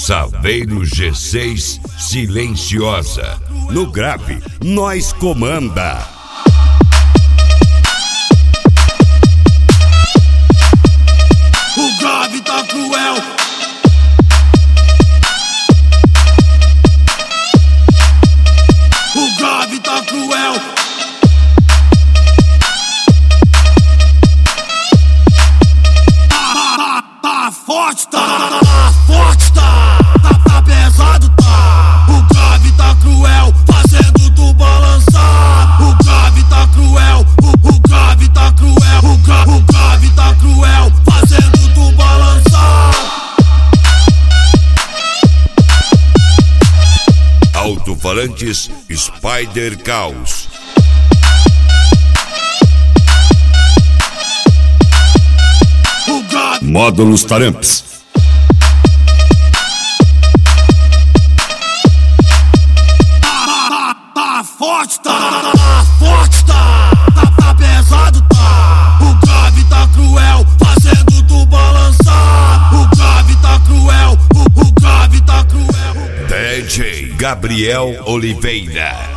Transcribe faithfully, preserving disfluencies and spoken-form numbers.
Saveiro G seis Silenciosa. No grave, nós comanda. O grave tá cruel. O grave tá cruel. Tá, tá, tá forte, tá, tá forte, tá, tá, tá pesado, tá. O grave tá cruel, fazendo tu balançar. O grave tá cruel, o, o grave tá cruel. O, gra, o grave tá cruel, fazendo tu balançar. Alto-falantes Spider Caos. Módulos Taramps. Tá, tá, tá forte, tá, tá forte, tá, tá, tá pesado, tá. O grave tá cruel, fazendo tu balançar. O grave tá cruel, o, o grave tá cruel. D J Gabriel Oliveira.